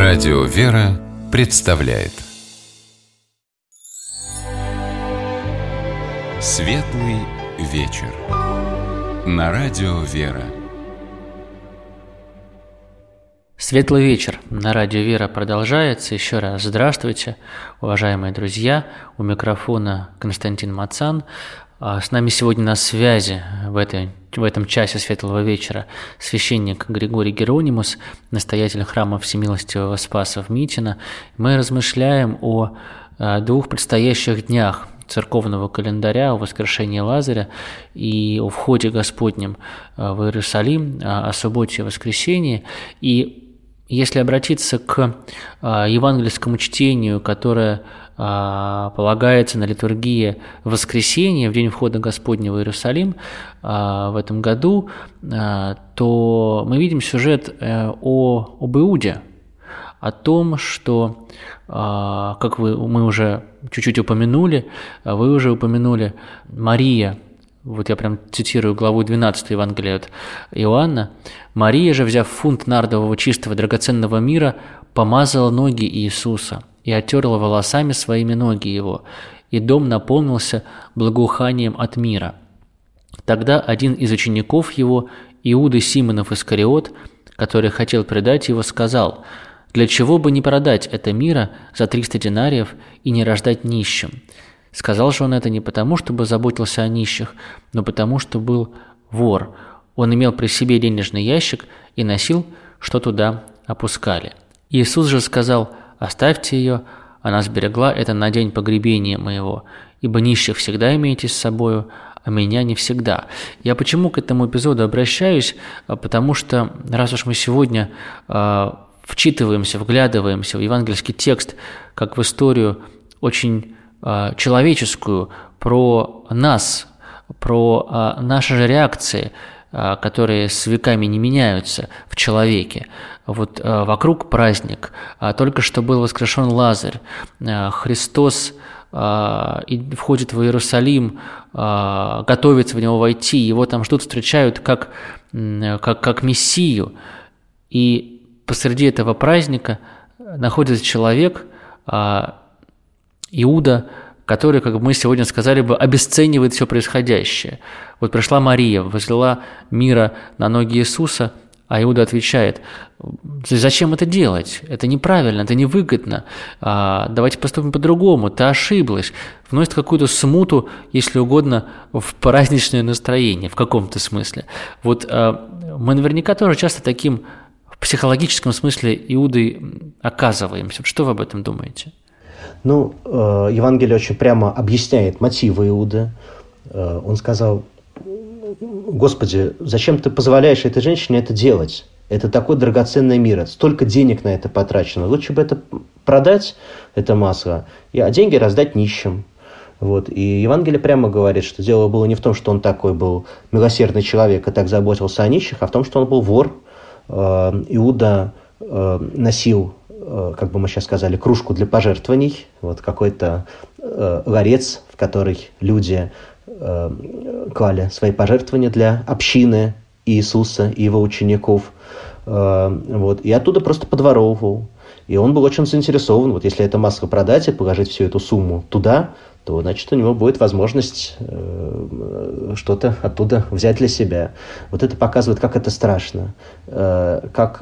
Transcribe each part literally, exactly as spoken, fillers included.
Радио «Вера» представляет Светлый вечер на Радио «Вера». Светлый вечер на Радио «Вера» продолжается. Еще раз здравствуйте, уважаемые друзья. У микрофона Константин Мацан. С нами сегодня на связи в, этой, в этом часе Светлого вечера священник Григорий Геронимус, настоятель храма Всемилостивого Спаса в Митино. Мы размышляем о двух предстоящих днях церковного календаря, о воскрешении Лазаря и о входе Господнем в Иерусалим, о субботе и воскресении. И если обратиться к евангельскому чтению, которое полагается на литургии воскресения в день входа Господня в Иерусалим в этом году, то мы видим сюжет о, об Иуде, о том, что, как вы, мы уже чуть-чуть упомянули, вы уже упомянули, Мария, вот я прям цитирую главу двенадцатую Евангелия от Иоанна, «Мария же, взяв фунт нардового чистого драгоценного мира, помазала ноги Иисуса и оттерла волосами своими ноги его, и дом наполнился благоуханием от мира. Тогда один из учеников его, Иуда Симонов Искариот, который хотел предать его, сказал: «Для чего бы не продать это мира за триста динариев и не рождать нищим?» Сказал же он это не потому, чтобы заботился о нищих, но потому, что был вор. Он имел при себе денежный ящик и носил, что туда опускали. Иисус же сказал: «Оставьте ее, она сберегла это на день погребения моего, ибо нищих всегда имеете с собою, а меня не всегда». Я почему к этому эпизоду обращаюсь? Потому что, раз уж мы сегодня э, вчитываемся, вглядываемся в евангельский текст, как в историю очень э, человеческую, про нас, про э, наши же реакции, э, которые с веками не меняются в человеке. Вот э, вокруг праздник, э, только что был воскрешен Лазарь, э, Христос э, и входит в Иерусалим, э, готовится в него войти, его там ждут, встречают как, э, как, как Мессию, и посреди этого праздника находится человек, э, Иуда, который, как мы сегодня сказали бы, обесценивает все происходящее. Вот пришла Мария, возлила мира на ноги Иисуса, а Иуда отвечает: «Зачем это делать? Это неправильно, это невыгодно. А, давайте поступим по-другому, ты ошиблась». Вносит какую-то смуту, если угодно, в праздничное настроение, в каком-то смысле. Вот а, мы наверняка тоже часто таким в психологическом смысле Иудой оказываемся. Вот что вы об этом думаете? Ну, э, Евангелие очень прямо объясняет мотивы Иуды. Э, он сказал: «Господи, зачем ты позволяешь этой женщине это делать? Это такой драгоценный мир, столько денег на это потрачено. Лучше бы это продать, это масло, а деньги раздать нищим». Вот. И Евангелие прямо говорит, что дело было не в том, что он такой был милосердный человек и так заботился о нищих, а в том, что он был вор. Э, Иуда э, носил, как бы мы сейчас сказали, кружку для пожертвований, вот какой-то э, ларец, в который люди э, клали свои пожертвования для общины Иисуса и его учеников, э, вот, и оттуда просто подворовывал. И он был очень заинтересован, вот если это масло продать и положить всю эту сумму туда, то, значит, у него будет возможность э, что-то оттуда взять для себя. Вот это показывает, как это страшно, э, как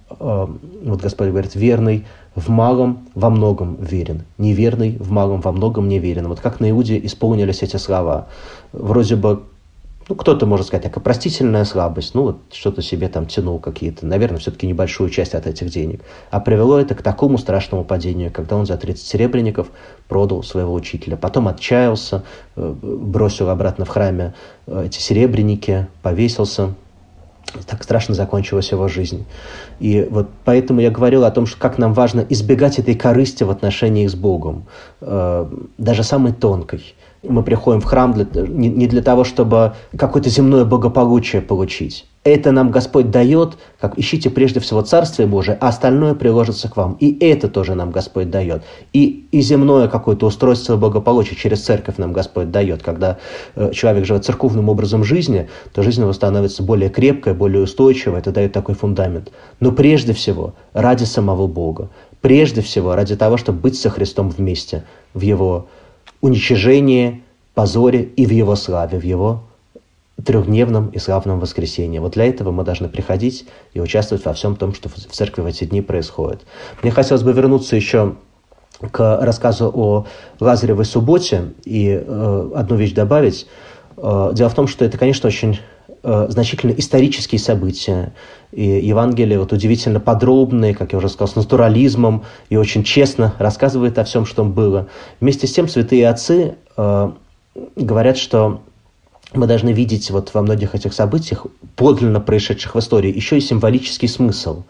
вот Господь говорит: верный в малом во многом верен, неверный в малом во многом не верен. Вот как на Иуде исполнились эти слова. Вроде бы, ну, кто-то может сказать, такая простительная слабость, ну, вот что-то себе там тянул какие-то, наверное, все-таки небольшую часть от этих денег. А привело это к такому страшному падению, когда он за тридцать серебряников продал своего учителя. Потом отчаялся, бросил обратно в храме эти серебряники, повесился. Так страшно закончилась его жизнь. И вот поэтому я говорил о том, что как нам важно избегать этой корысти в отношениях с Богом, э, даже самой тонкой. мы приходим в храм для, не, не для того, чтобы какое-то земное благополучие получить. Это нам Господь дает, как ищите прежде всего Царствие Божие, а остальное приложится к вам. И это тоже нам Господь дает. И, и земное какое-то устройство благополучия через церковь нам Господь дает. Когда э, человек живет церковным образом жизни, то жизнь его становится более крепкой, более устойчивой. Это дает такой фундамент. Но прежде всего ради самого Бога. Прежде всего ради того, чтобы быть со Христом вместе. В Его уничижении, позоре и в Его славе, в Его трехдневном и славном воскресенье. Вот для этого мы должны приходить и участвовать во всем том, что в церкви в эти дни происходит. Мне хотелось бы вернуться еще к рассказу о Лазаревой субботе и э, одну вещь добавить. Э, дело в том, что это, конечно, очень э, значительно исторические события. И Евангелие вот удивительно подробные, как я уже сказал, с натурализмом и очень честно рассказывает о всем, что было. Вместе с тем святые отцы э, говорят, что мы должны видеть вот во многих этих событиях, подлинно происшедших в истории, еще и символический смысл,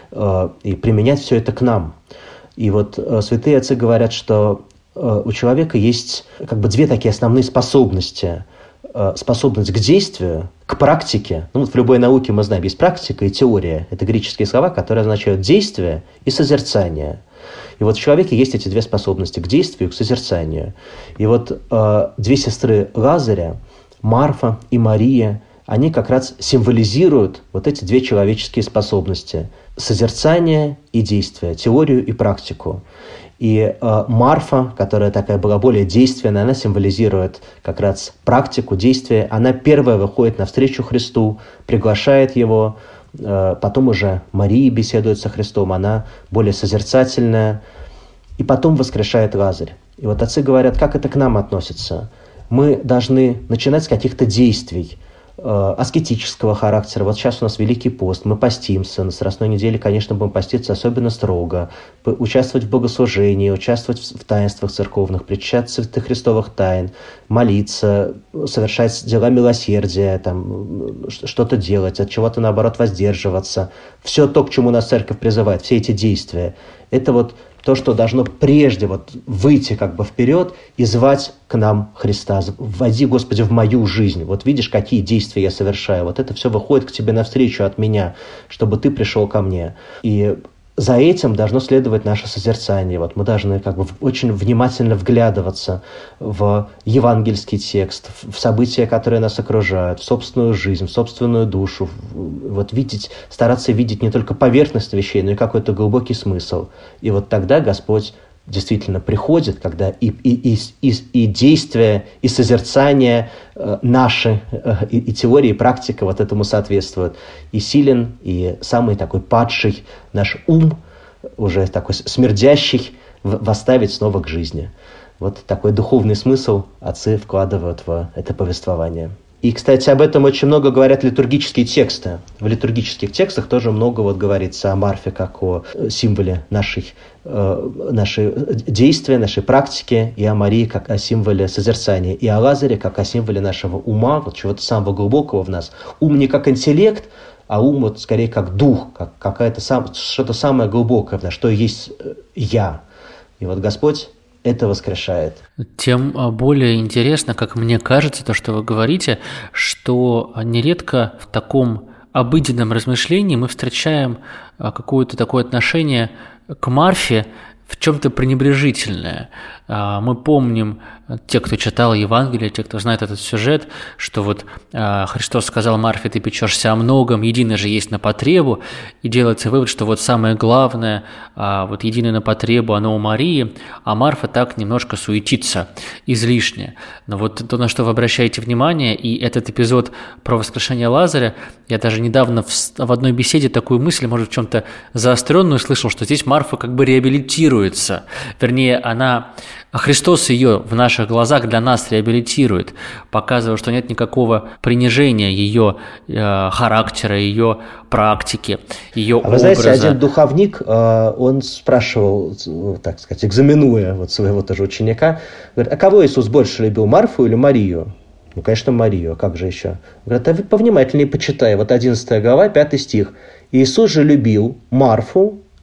э, и применять все это к нам. И вот э, святые отцы говорят, что э, у человека есть как бы две такие основные способности. Э, способность к действию, к практике. Ну, вот в любой науке мы знаем, есть практика и теория. Это греческие слова, которые означают действие и созерцание. И вот в человеке есть эти две способности к действию и к созерцанию. И вот э, две сестры Лазаря, Марфа и Мария, они как раз символизируют вот эти две человеческие способности – созерцание и действие, теорию и практику. И э, Марфа, которая такая была более действенная, она символизирует как раз практику, действие. Она первая выходит навстречу Христу, приглашает Его, э, потом уже Мария беседует со Христом, она более созерцательная, и потом воскрешает Лазарь. И вот отцы говорят, как это к нам относится. Мы должны начинать с каких-то действий э, аскетического характера. Вот сейчас у нас Великий пост, мы постимся. На Страстной неделе, конечно, будем поститься особенно строго. Участвовать в богослужении, участвовать в таинствах церковных, причащать святых христовых тайн, молиться, совершать дела милосердия, там, что-то делать, от чего-то, наоборот, воздерживаться. Все то, к чему нас церковь призывает, все эти действия, это вот то, что должно прежде вот выйти как бы вперед и звать к нам Христа. «Вводи, Господи, в мою жизнь». Вот видишь, какие действия я совершаю. Вот это все выходит к тебе навстречу от меня, чтобы ты пришел ко мне. И за этим должно следовать наше созерцание. Вот мы должны как бы очень внимательно вглядываться в евангельский текст, в события, которые нас окружают, в собственную жизнь, в собственную душу. Вот видеть, стараться видеть не только поверхность вещей, но и какой-то глубокий смысл. И вот тогда Господь действительно приходит, когда и, и, и, и, и действия, и созерцание э, наши, э, и, и теория, и практика вот этому соответствуют. И силен, и самый такой падший наш ум, уже такой смердящий, восставить снова к жизни. Вот такой духовный смысл отцы вкладывают в это повествование. И, кстати, об этом очень много говорят литургические тексты. В литургических текстах тоже много вот говорится о Марфе как о символе нашей, э, нашей действия, нашей практики, и о Марии как о символе созерцания, и о Лазаре как о символе нашего ума, вот чего-то самого глубокого в нас. Ум не как интеллект, а ум вот скорее как дух, как какая-то сам, что-то самое глубокое в нас, что есть я. И вот Господь это воскрешает. Тем более интересно, как мне кажется, то, что вы говорите, что нередко в таком обыденном размышлении мы встречаем какое-то такое отношение к Марфе, в чем-то пренебрежительное. Мы помним, те, кто читал Евангелие, те, кто знает этот сюжет, что вот Христос сказал Марфе: ты печешься о многом, единое же есть на потребу, и делается вывод, что вот самое главное, вот единое на потребу, оно у Марии, а Марфа так немножко суетится излишне. Но вот то, на что вы обращаете внимание, и этот эпизод про воскрешение Лазаря, я даже недавно в, в одной беседе такую мысль, может, в чем-то заостренную слышал, что здесь Марфа как бы реабилитируется, вернее, она... Христос ее в наших глазах для нас реабилитирует, показывая, что нет никакого принижения ее э, характера, ее практики, ее а образа. Вы знаете, один духовник, э, он спрашивал, так сказать, экзаменуя вот своего тоже ученика, говорит: а кого Иисус больше любил, Марфу или Марию? Ну, конечно, Марию, а как же еще? Говорит: а вы повнимательнее почитай, вот одиннадцатая глава, пятый стих. Иисус же любил Марфу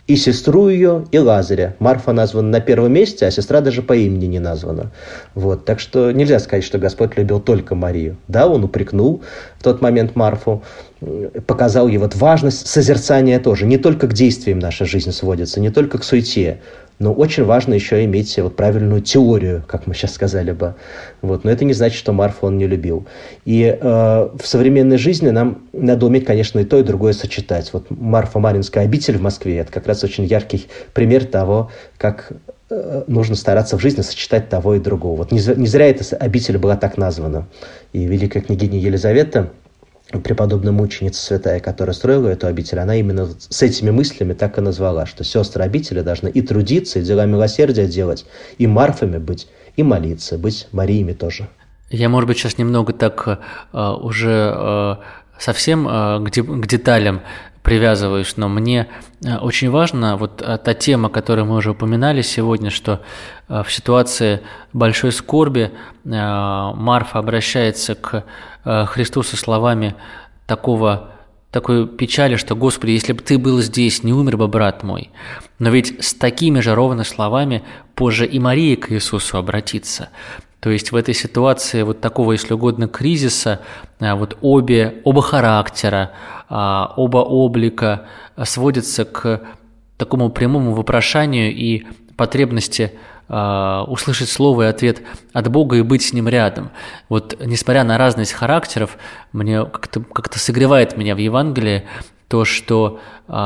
и сестру ее, и Лазаря. Марфа названа на первом месте, а сестра даже по имени не названа. Вот. Так что нельзя сказать, что Господь любил только Марию. Да, он упрекнул в тот момент Марфу, показал ей вот важность созерцания тоже. Не только к действиям наша жизнь сводится, не только к суете, но очень важно еще иметь вот правильную теорию, как мы сейчас сказали бы. Вот. Но это не значит, что Марфу он не любил. И э, в современной жизни нам надо уметь, конечно, и то, и другое сочетать. Вот Марфа-Маринская обитель в Москве – это как раз очень яркий пример того, как э, нужно стараться в жизни сочетать того и другого. Вот не, не зря эта обитель была так названа. И великая княгиня Елизавета, преподобная мученица святая, которая строила эту обитель, она именно с этими мыслями так и назвала, что сестры обители должны и трудиться, и дела милосердия делать, и Марфами быть, и молиться, быть Мариями тоже. Я, может быть, сейчас немного так э, уже э, совсем э, к, де- к деталям привязываюсь, но мне э, очень важна вот э, та тема, которую мы уже упоминали сегодня, что э, в ситуации большой скорби э, Марфа обращается к э, Христу со словами такого, такой печали, что «Господи, если бы Ты был здесь, не умер бы брат мой». Но ведь с такими же ровно словами позже и Мария к Иисусу обратится. То есть в этой ситуации вот такого, если угодно, кризиса, вот обе, оба характера, оба облика сводятся к такому прямому вопрошанию и потребности услышать слово и ответ от Бога и быть с Ним рядом. Вот несмотря на разность характеров, мне как-то, как-то согревает меня в Евангелии то, что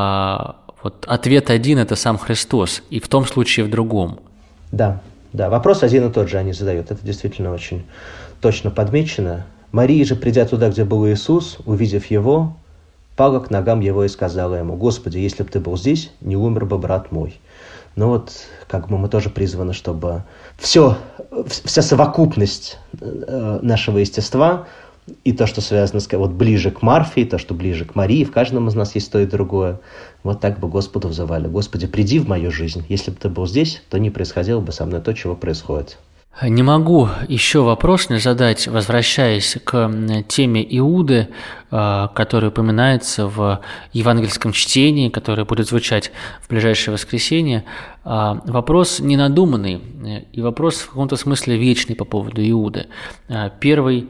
вот ответ один – это сам Христос, и в том случае, и в другом. Да. Да, вопрос один и тот же они задают. Это действительно очень точно подмечено. Мария же, придя туда, где был Иисус, увидев его, пала к ногам его и сказала ему: «Господи, если бы ты был здесь, не умер бы брат мой». Ну вот, как бы мы тоже призваны, чтобы все, вся совокупность нашего естества и то, что связано с, вот, ближе к Марфе, и то, что ближе к Марии, в каждом из нас есть то и другое. Вот так бы Господу взывали: «Господи, приди в мою жизнь. Если бы ты был здесь, то не происходило бы со мной то, чего происходит». Не могу еще вопрос не задать, возвращаясь к теме Иуды, которая упоминается в евангельском чтении, которое будет звучать в ближайшее воскресенье. Вопрос ненадуманный и вопрос в каком-то смысле вечный по поводу Иуды. Первый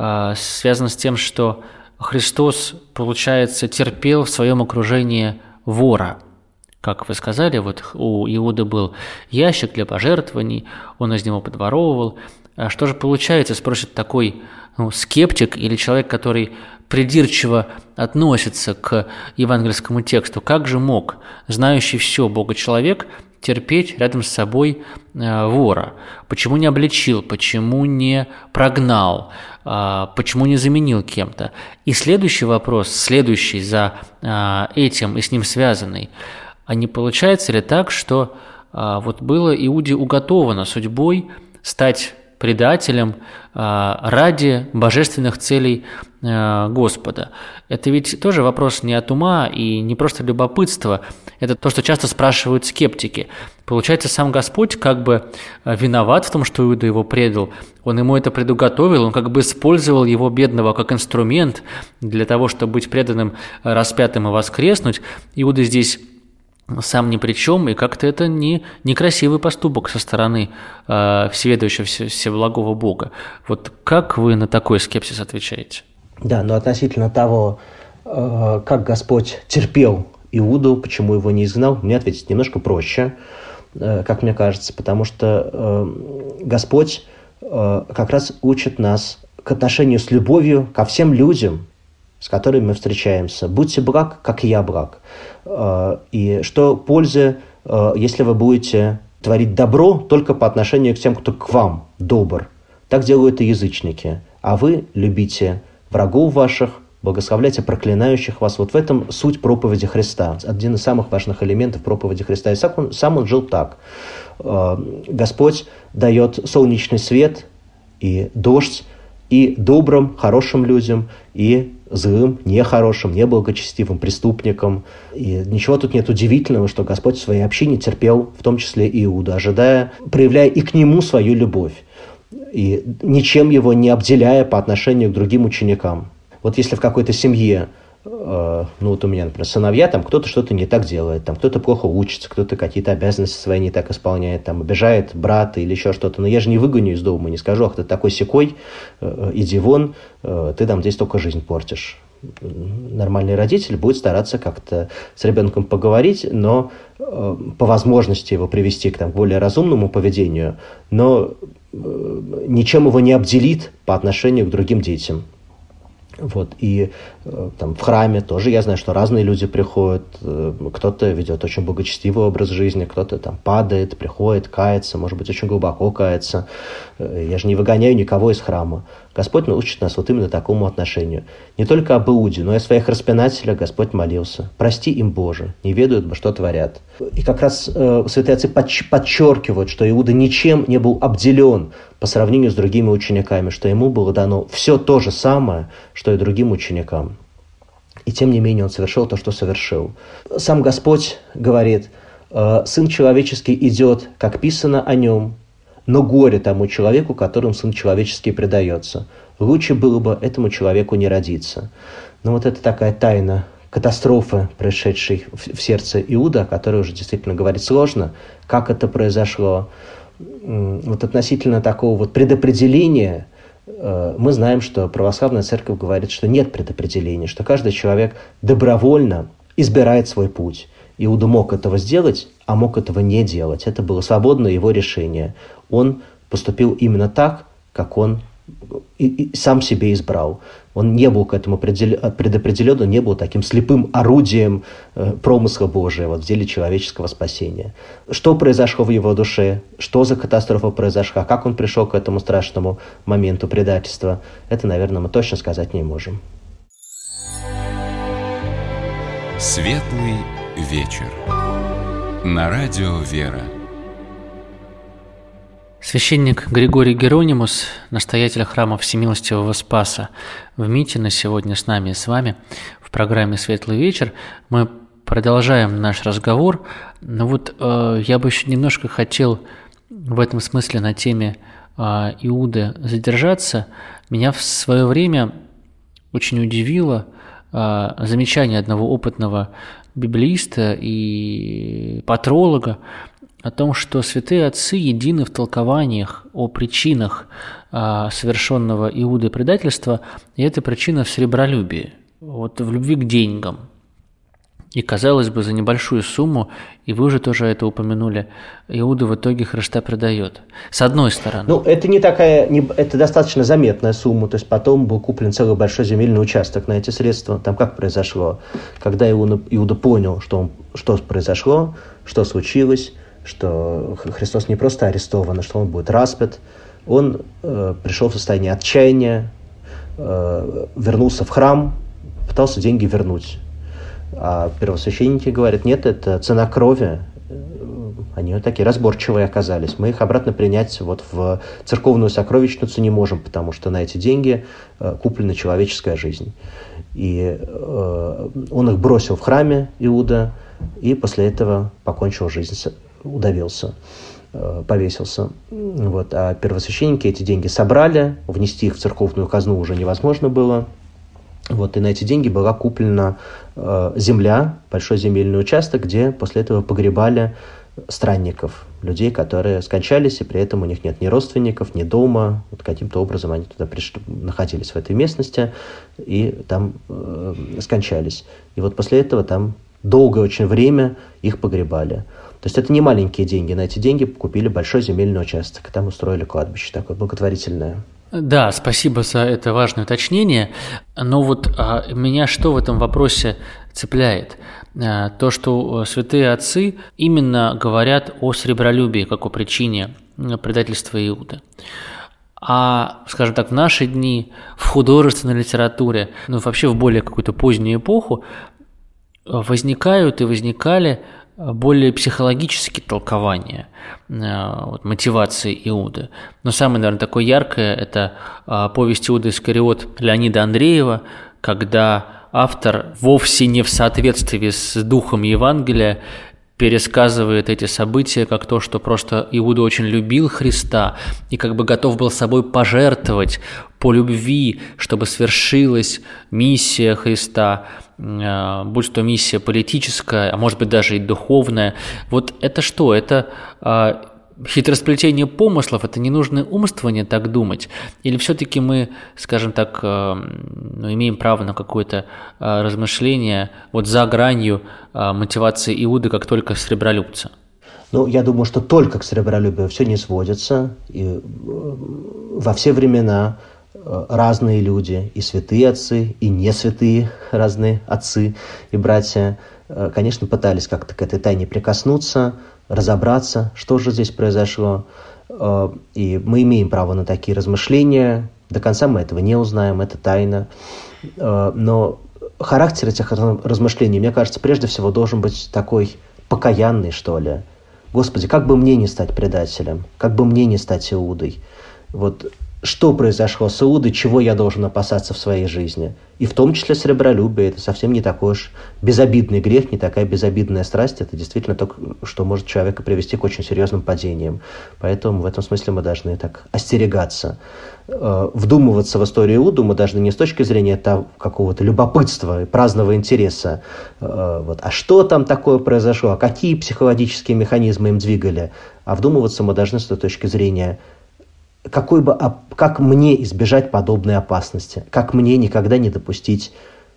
связан с тем, что Христос, получается, терпел в своем окружении вора. Как вы сказали, вот у Иуды был ящик для пожертвований, он из него подворовывал. А что же получается, спросит такой ну, скептик или человек, который придирчиво относится к евангельскому тексту, как же мог знающий все Бога человек терпеть рядом с собой э, вора? Почему не обличил, почему не прогнал, э, почему не заменил кем-то? И следующий вопрос, следующий за э, этим и с ним связанный: а не получается ли так, что а, вот было Иуде уготовано судьбой стать предателем а, ради божественных целей а, Господа? Это ведь тоже вопрос не от ума и не просто любопытства. Это то, что часто спрашивают скептики. Получается, сам Господь как бы виноват в том, что Иуда его предал. Он ему это предуготовил, он как бы использовал его бедного как инструмент для того, чтобы быть преданным, распятым и воскреснуть. Иуда здесь сам ни при чем, и как-то это не, некрасивый поступок со стороны э, всеведущего, всеблагого Бога. Вот как вы на такой скепсис отвечаете? Да, но относительно того, э, как Господь терпел Иуду, почему его не изгнал, мне ответить немножко проще, э, как мне кажется, потому что э, Господь э, как раз учит нас к отношению с любовью ко всем людям, с которыми мы встречаемся. Будьте благ, как и я благ. И что пользы, если вы будете творить добро только по отношению к тем, кто к вам добр. Так делают и язычники. А вы любите врагов ваших, благословляйте проклинающих вас. Вот в этом суть проповеди Христа. Один из самых важных элементов проповеди Христа. И сам он, сам он жил так. Господь дает солнечный свет и дождь и добрым, хорошим людям, и злым, нехорошим, неблагочестивым, преступникам. И ничего тут нет удивительного, что Господь в своей общине терпел, в том числе и Иуду, ожидая, проявляя и к нему свою любовь, и ничем его не обделяя по отношению к другим ученикам. Вот если в какой-то семье ну вот у меня, например, сыновья, там кто-то что-то не так делает, там кто-то плохо учится, кто-то какие-то обязанности свои не так исполняет, там обижает брата или еще что-то. Но я же не выгоню из дома, не скажу, ах, ты такой сякой, иди вон, ты там здесь только жизнь портишь. Нормальный родитель будет стараться как-то с ребенком поговорить, но по возможности его привести к там, более разумному поведению, но ничем его не обделит по отношению к другим детям. Вот. И там, в храме тоже я знаю, что разные люди приходят, кто-то ведет очень благочестивый образ жизни, кто-то там падает, приходит, кается, может быть, очень глубоко кается. Я же не выгоняю никого из храма. Господь научит нас вот именно такому отношению. Не только об Иуде, но и о своих распинателях Господь молился. «Прости им, Боже, не ведают, что творят». И как раз э, святые отцы подчеркивают, что Иуда ничем не был обделен по сравнению с другими учениками, что ему было дано все то же самое, что и другим ученикам. И тем не менее он совершил то, что совершил. Сам Господь говорит: «Сын человеческий идет, как писано о нем, но горе тому человеку, которому Сын человеческий предается. Лучше было бы этому человеку не родиться». Но вот это такая тайна катастрофы, происшедшей в сердце Иуда, о которой уже действительно говорить сложно, как это произошло. Вот относительно такого вот предопределения мы знаем, что православная церковь говорит, что нет предопределения, что каждый человек добровольно избирает свой путь. Иуда мог этого сделать, а мог этого не делать. Это было свободное его решение. Он поступил именно так, как он и, и сам себе избрал. Он не был к этому предопределен, он не был таким слепым орудием э, промысла Божия в деле человеческого спасения. Что произошло в его душе, что за катастрофа произошла, как он пришел к этому страшному моменту предательства, это, наверное, мы точно сказать не можем. Светлый вечер. На радио «Вера». Священник Григорий Геронимус, настоятель храма Всемилостивого Спаса в Митино, сегодня с нами и с вами в программе «Светлый вечер». Мы продолжаем наш разговор. Но вот э, я бы еще немножко хотел в этом смысле на теме э, Иуды задержаться. Меня в свое время очень удивило э, замечание одного опытного библеиста и патролога о том, что святые отцы едины в толкованиях о причинах а, совершенного Иудой предательства, и эта причина в сребролюбии, вот в любви к деньгам. И, казалось бы, за небольшую сумму, и вы уже тоже это упомянули, Иуда в итоге Христа предает. С одной стороны. Ну, это не такая, не, это достаточно заметная сумма, то есть потом был куплен целый большой земельный участок на эти средства. Там как произошло? Когда Иуда, Иуда понял, что, он, что произошло, что случилось, что Христос не просто арестован, а что он будет распят, он э, пришел в состояние отчаяния, э, вернулся в храм, пытался деньги вернуть. А первосвященники говорят: нет, это цена крови. Они вот такие разборчивые оказались. Мы их обратно принять вот в церковную сокровищницу не можем, потому что на эти деньги э, куплена человеческая жизнь. И э, он их бросил в храме, Иуда, и после этого покончил жизнь, удавился, повесился. Вот. А первосвященники эти деньги собрали, внести их в церковную казну уже невозможно было. Вот. И на эти деньги была куплена э, земля, большой земельный участок, где после этого погребали странников, людей, которые скончались, и при этом у них нет ни родственников, ни дома. Вот каким-то образом они туда пришли, находились в этой местности и там э, скончались. И вот после этого там долгое очень время их погребали. То есть это не маленькие деньги. На эти деньги купили большой земельный участок. И там устроили кладбище такое благотворительное. Да, спасибо за это важное уточнение. Но вот а, меня что в этом вопросе цепляет? А, то, что святые отцы именно говорят о сребролюбии, как о причине предательства Иуды. А, скажем так, в наши дни, в художественной литературе, ну вообще в более какую-то позднюю эпоху, возникают и возникали более психологические толкования вот, мотивации Иуды. Но самое, наверное, такое яркое – это повесть Иуда Искариот Леонида Андреева, когда автор вовсе не в соответствии с духом Евангелия пересказывает эти события как то, что просто Иуда очень любил Христа и как бы готов был собой пожертвовать по любви, чтобы свершилась миссия Христа, будь то миссия политическая, а может быть даже и духовная. Вот это что? Это хитросплетение помыслов, это ненужное умствование так думать? Или все-таки мы, скажем так, ну, имеем право на какое-то размышление вот за гранью мотивации Иуды, как только сребролюбца? Ну, я думаю, что только к сребролюбию все не сводится. И во все времена разные люди, и святые отцы, и не святые разные отцы и братья, конечно, пытались как-то к этой тайне прикоснуться, разобраться, что же здесь произошло. И мы имеем право на такие размышления. До конца мы этого не узнаем, это тайна. Но характер этих размышлений, мне кажется, прежде всего должен быть такой покаянный, что ли. Господи, как бы мне не стать предателем, как бы мне не стать Иудой. Вот что произошло с Иудой, чего я должен опасаться в своей жизни. И в том числе сребролюбие. Это совсем не такой уж безобидный грех, не такая безобидная страсть. Это действительно то, что может человека привести к очень серьезным падениям. Поэтому в этом смысле мы должны так остерегаться. Вдумываться в историю Иуды мы должны не с точки зрения того, какого-то любопытства и праздного интереса. Вот, а что там такое произошло, а какие психологические механизмы им двигали. А вдумываться мы должны с той точки зрения, какой бы, как мне избежать подобной опасности, как мне никогда не допустить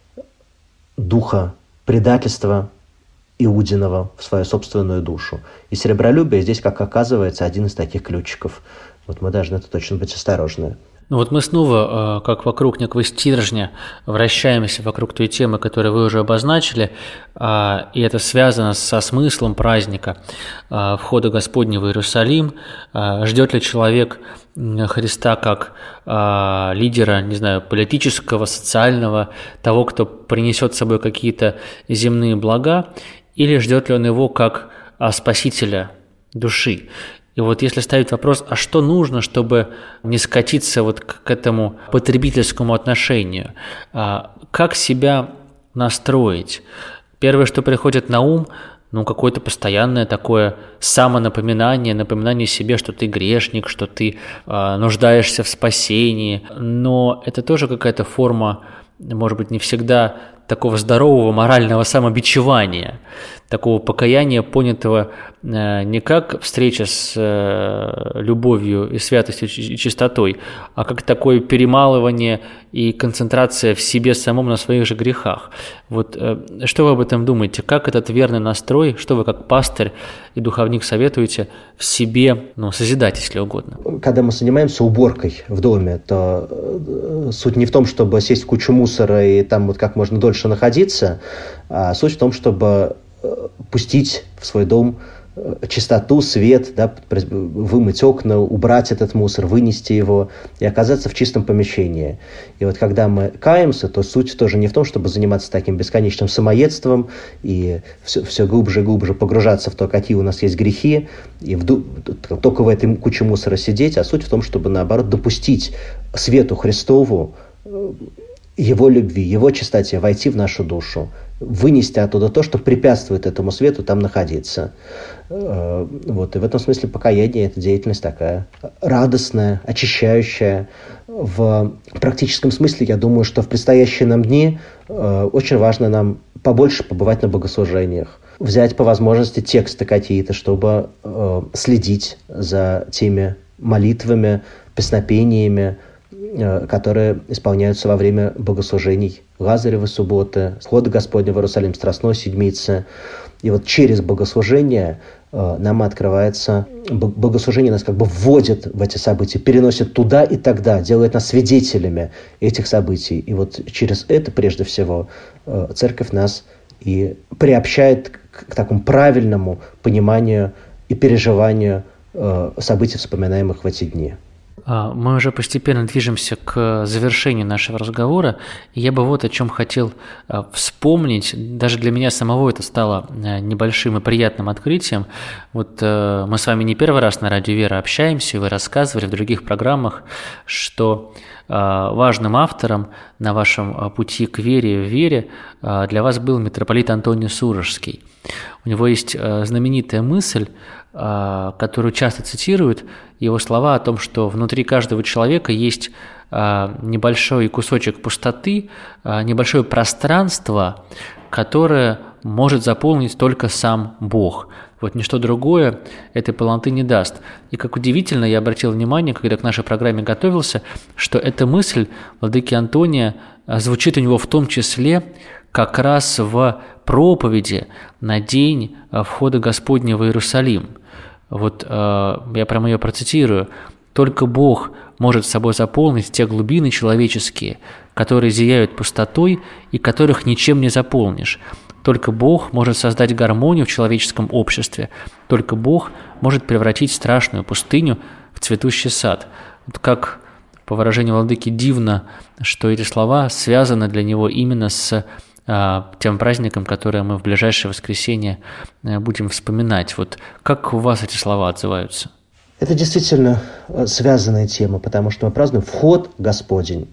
духа предательства Иудиного в свою собственную душу. И сребролюбие здесь, как оказывается, один из таких ключиков. Вот мы должны это точно быть осторожны. Ну вот мы снова, как вокруг некого стержня, вращаемся вокруг той темы, которую вы уже обозначили, и это связано со смыслом праздника входа Господня в Иерусалим. Ждет ли человек Христа как лидера, не знаю, политического, социального, того, кто принесет с собой какие-то земные блага, или ждет ли он его как спасителя души? И вот если ставить вопрос, а что нужно, чтобы не скатиться вот к этому потребительскому отношению, как себя настроить? Первое, что приходит на ум, ну, какое-то постоянное такое самонапоминание, напоминание себе, что ты грешник, что ты нуждаешься в спасении. Но это тоже какая-то форма, может быть, не всегда такого здорового морального самобичевания, такого покаяния, понятого не как встреча с любовью и святостью и чистотой, а как такое перемалывание и концентрация в себе самом на своих же грехах. Вот что вы об этом думаете? Как этот верный настрой, что вы как пастырь и духовник советуете в себе, ну, созидать, если угодно? Когда мы занимаемся уборкой в доме, то суть не в том, чтобы сесть в кучу мусора и там вот как можно дольше находиться, а суть в том, чтобы пустить в свой дом чистоту, свет, да, вымыть окна, убрать этот мусор, вынести его и оказаться в чистом помещении. И вот когда мы каемся, то суть тоже не в том, чтобы заниматься таким бесконечным самоедством и все, все глубже и глубже погружаться в то, какие у нас есть грехи, и вду... только в этой куче мусора сидеть, а суть в том, чтобы, наоборот, допустить свету Христову, Его любви, Его чистоте войти в нашу душу, вынести оттуда то, что препятствует этому свету там находиться. Вот. И в этом смысле покаяние – это деятельность такая радостная, очищающая. В практическом смысле, я думаю, что в предстоящие нам дни очень важно нам побольше побывать на богослужениях, взять по возможности тексты какие-то, чтобы следить за теми молитвами, песнопениями, которые исполняются во время богослужений Лазаревой субботы, входа Господня в Иерусалим, Страстной Седмицы. И вот через богослужение нам открывается, богослужение нас как бы вводит в эти события, переносит туда и тогда, делает нас свидетелями этих событий. И вот через это, прежде всего, Церковь нас и приобщает к такому правильному пониманию и переживанию событий, вспоминаемых в эти дни. Мы уже постепенно движемся к завершению нашего разговора, и я бы вот о чем хотел вспомнить. Даже для меня самого это стало небольшим и приятным открытием. Вот мы с вами не первый раз на Радио Вера общаемся, и вы рассказывали в других программах, что важным автором на вашем пути к вере и в вере для вас был митрополит Антоний Сурожский. У него есть знаменитая мысль, которую часто цитируют, его слова о том, что внутри каждого человека есть небольшой кусочек пустоты, небольшое пространство, которое может заполнить только сам Бог. Вот ничто другое этой полноты не даст. И как удивительно, я обратил внимание, когда к нашей программе готовился, что эта мысль владыки Антония звучит у него в том числе как раз в проповеди на день входа Господня в Иерусалим. Вот я прямо ее процитирую. «Только Бог может собой заполнить те глубины человеческие, которые зияют пустотой и которых ничем не заполнишь. Только Бог может создать гармонию в человеческом обществе. Только Бог может превратить страшную пустыню в цветущий сад». Вот как, по выражению владыки, дивно, что эти слова связаны для него именно с а, тем праздником, который мы в ближайшее воскресенье будем вспоминать. Вот как у вас эти слова отзываются? Это действительно связанная тема, потому что мы празднуем вход Господень.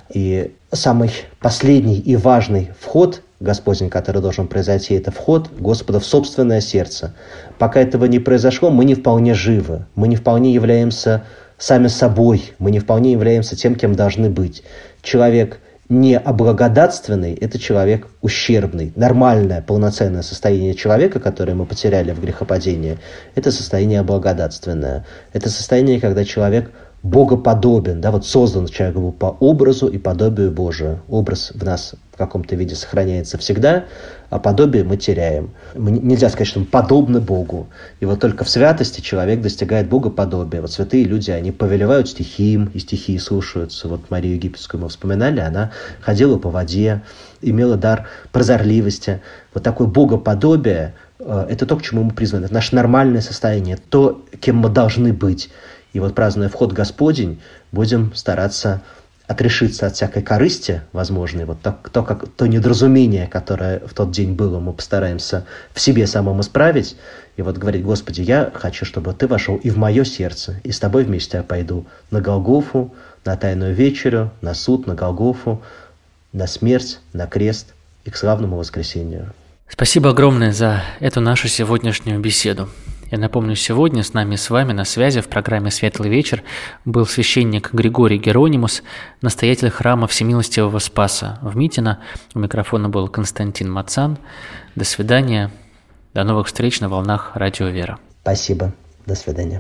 И самый последний и важный вход Господень, который должен произойти, это вход Господа в собственное сердце. Пока этого не произошло, мы не вполне живы, мы не вполне являемся сами собой, мы не вполне являемся тем, кем должны быть. Человек не облагодатственный – это человек ущербный. Нормальное, полноценное состояние человека, которое мы потеряли в грехопадении, это состояние облагодатственное. Это состояние, когда человек богоподобен, да, вот создан человек был по образу и подобию Божию. Образ в нас в каком-то виде сохраняется всегда, а подобие мы теряем. Мы, нельзя сказать, что мы подобны Богу. И вот только в святости человек достигает богоподобия. Вот святые люди, они повелевают стихиям, и стихии слушаются. Вот Марию Египетскую мы вспоминали, она ходила по воде, имела дар прозорливости. Вот такое богоподобие – это то, к чему мы призваны. Это наше нормальное состояние, то, кем мы должны быть. И вот, празднуя вход Господень, будем стараться отрешиться от всякой корысти возможной. Вот то, то, как, то недоразумение, которое в тот день было, мы постараемся в себе самом исправить. И вот говорить: Господи, я хочу, чтобы Ты вошел и в мое сердце, и с Тобой вместе я пойду на Голгофу, на Тайную вечерю, на суд, на Голгофу, на смерть, на крест и к славному воскресению. Спасибо огромное за эту нашу сегодняшнюю беседу. Я напомню, сегодня с нами, с вами на связи в программе «Светлый вечер» был священник Григорий Геронимус, настоятель храма Всемилостивого Спаса в Митино. У микрофона был Константин Мацан. До свидания. До новых встреч на волнах Радио Вера. Спасибо. До свидания.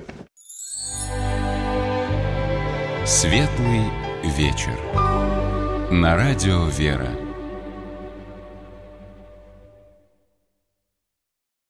«Светлый вечер» на Радио Вера.